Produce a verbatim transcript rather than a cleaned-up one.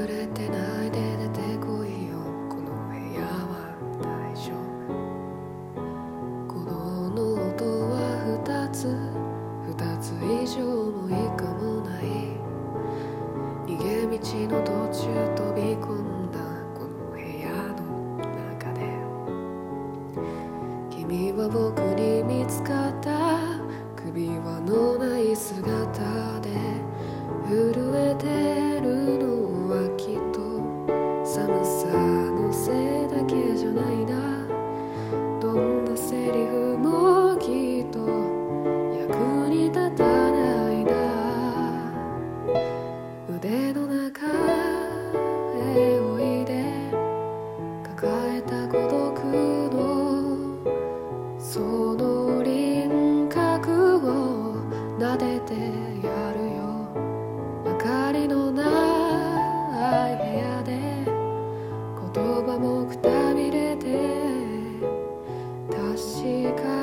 れてないで出てこいよ、この部屋は大丈夫。鼓動の音は二つ、二つ以上もいいかもない。逃げ道の途中飛び込んだこの部屋の中で、君は僕に見つかった。首輪のない姿で震えてるのはきっと寒さのせいだけじゃないな。どんなセリフもきっと役に立たないな。腕の中へおいで、抱えた孤独のその輪郭を撫でてやるよ。明かりのない部屋で言葉もくたびれて確か